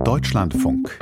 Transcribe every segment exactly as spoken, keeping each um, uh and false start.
Deutschlandfunk.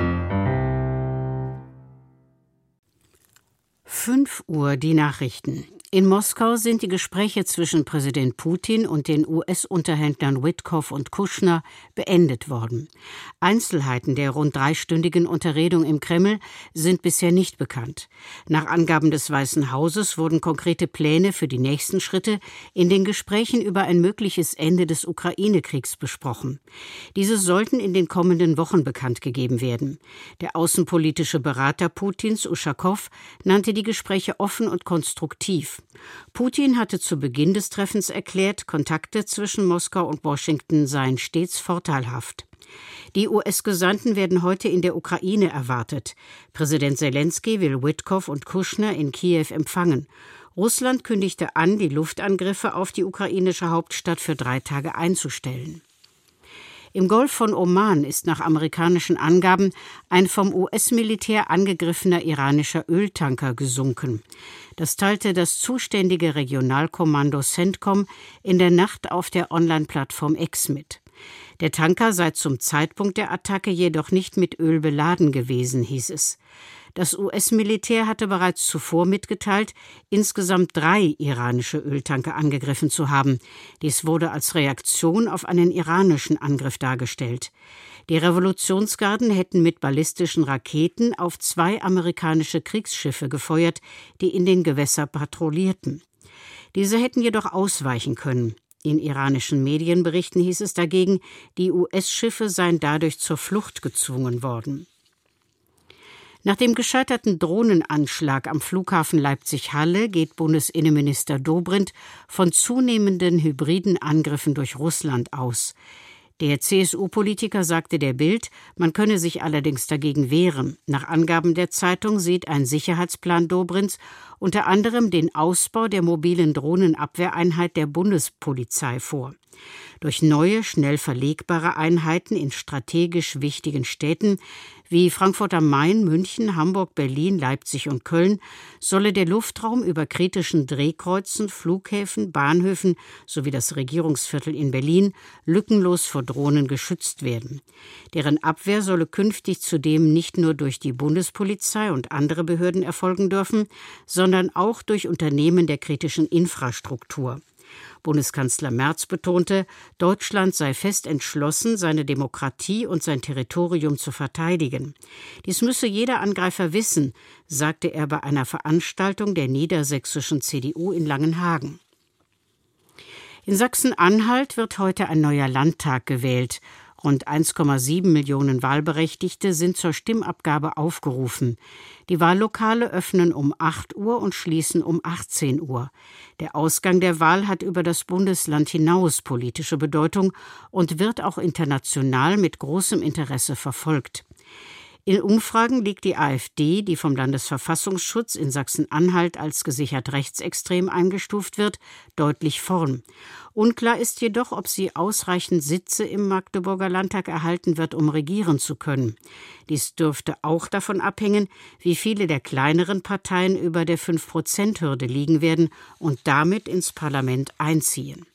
fünf Uhr die Nachrichten. In Moskau sind die Gespräche zwischen Präsident Putin und den U S-Unterhändlern Witkoff und Kushner beendet worden. Einzelheiten der rund dreistündigen Unterredung im Kreml sind bisher nicht bekannt. Nach Angaben des Weißen Hauses wurden konkrete Pläne für die nächsten Schritte in den Gesprächen über ein mögliches Ende des Ukraine-Kriegs besprochen. Diese sollten in den kommenden Wochen bekannt gegeben werden. Der außenpolitische Berater Putins, Uschakow, nannte die Gespräche offen und konstruktiv. Putin hatte zu Beginn des Treffens erklärt, Kontakte zwischen Moskau und Washington seien stets vorteilhaft. Die U S-Gesandten werden heute in der Ukraine erwartet. Präsident Selenskyj will Witkoff und Kushner in Kiew empfangen. Russland kündigte an, die Luftangriffe auf die ukrainische Hauptstadt für drei Tage einzustellen. Im Golf von Oman ist nach amerikanischen Angaben ein vom U S-Militär angegriffener iranischer Öltanker gesunken. Das teilte das zuständige Regionalkommando CENTCOM in der Nacht auf der Online-Plattform X mit. Der Tanker sei zum Zeitpunkt der Attacke jedoch nicht mit Öl beladen gewesen, hieß es. Das U S-Militär hatte bereits zuvor mitgeteilt, insgesamt drei iranische Öltanker angegriffen zu haben. Dies wurde als Reaktion auf einen iranischen Angriff dargestellt. Die Revolutionsgarden hätten mit ballistischen Raketen auf zwei amerikanische Kriegsschiffe gefeuert, die in den Gewässern patrouillierten. Diese hätten jedoch ausweichen können. In iranischen Medienberichten hieß es dagegen, die U S-Schiffe seien dadurch zur Flucht gezwungen worden. Nach dem gescheiterten Drohnenanschlag am Flughafen Leipzig-Halle geht Bundesinnenminister Dobrindt von zunehmenden hybriden Angriffen durch Russland aus. Der C S U-Politiker sagte der Bild, man könne sich allerdings dagegen wehren. Nach Angaben der Zeitung sieht ein Sicherheitsplan Dobrindts unter anderem den Ausbau der mobilen Drohnenabwehreinheit der Bundespolizei vor. Durch neue, schnell verlegbare Einheiten in strategisch wichtigen Städten wie Frankfurt am Main, München, Hamburg, Berlin, Leipzig und Köln solle der Luftraum über kritischen Drehkreuzen, Flughäfen, Bahnhöfen sowie das Regierungsviertel in Berlin lückenlos vor Drohnen geschützt werden. Deren Abwehr solle künftig zudem nicht nur durch die Bundespolizei und andere Behörden erfolgen dürfen, sondern auch durch Unternehmen der kritischen Infrastruktur. Bundeskanzler Merz betonte, Deutschland sei fest entschlossen, seine Demokratie und sein Territorium zu verteidigen. Dies müsse jeder Angreifer wissen, sagte er bei einer Veranstaltung der niedersächsischen C D U in Langenhagen. In Sachsen-Anhalt wird heute ein neuer Landtag gewählt. Rund eins Komma sieben Millionen Wahlberechtigte sind zur Stimmabgabe aufgerufen. Die Wahllokale öffnen um acht Uhr und schließen um achtzehn Uhr. Der Ausgang der Wahl hat über das Bundesland hinaus politische Bedeutung und wird auch international mit großem Interesse verfolgt. In Umfragen liegt die AfD, die vom Landesverfassungsschutz in Sachsen-Anhalt als gesichert rechtsextrem eingestuft wird, deutlich vorn. Unklar ist jedoch, ob sie ausreichend Sitze im Magdeburger Landtag erhalten wird, um regieren zu können. Dies dürfte auch davon abhängen, wie viele der kleineren Parteien über der fünf Prozent Hürde liegen werden und damit ins Parlament einziehen.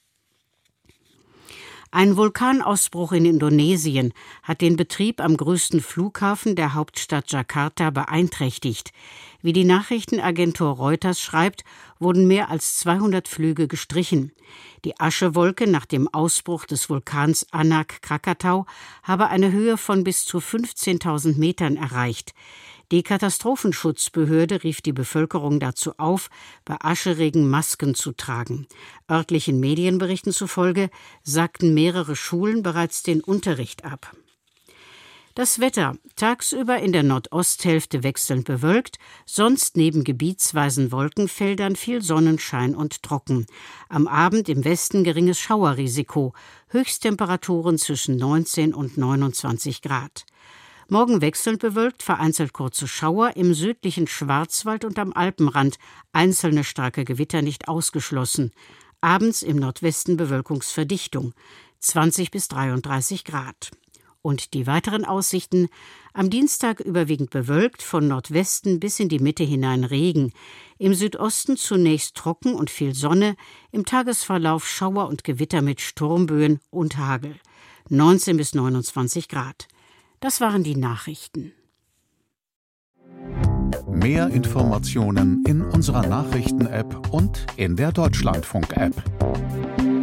Ein Vulkanausbruch in Indonesien hat den Betrieb am größten Flughafen der Hauptstadt Jakarta beeinträchtigt. Wie die Nachrichtenagentur Reuters schreibt, wurden mehr als zweihundert Flüge gestrichen. Die Aschewolke nach dem Ausbruch des Vulkans Anak Krakatau habe eine Höhe von bis zu fünfzehntausend Metern erreicht. Die Katastrophenschutzbehörde rief die Bevölkerung dazu auf, bei Ascheregen Masken zu tragen. Örtlichen Medienberichten zufolge sagten mehrere Schulen bereits den Unterricht ab. Das Wetter: Tagsüber in der Nordosthälfte wechselnd bewölkt, sonst neben gebietsweisen Wolkenfeldern viel Sonnenschein und trocken. Am Abend im Westen geringes Schauerrisiko, Höchsttemperaturen zwischen neunzehn und neunundzwanzig Grad. Morgen wechselnd bewölkt, vereinzelt kurze Schauer, im südlichen Schwarzwald und am Alpenrand, einzelne starke Gewitter nicht ausgeschlossen. Abends im Nordwesten Bewölkungsverdichtung, zwanzig bis dreiunddreißig Grad. Und die weiteren Aussichten: am Dienstag überwiegend bewölkt, von Nordwesten bis in die Mitte hinein Regen. Im Südosten zunächst trocken und viel Sonne, im Tagesverlauf Schauer und Gewitter mit Sturmböen und Hagel. neunzehn bis neunundzwanzig Grad. Das waren die Nachrichten. Mehr Informationen in unserer Nachrichten-App und in der Deutschlandfunk-App.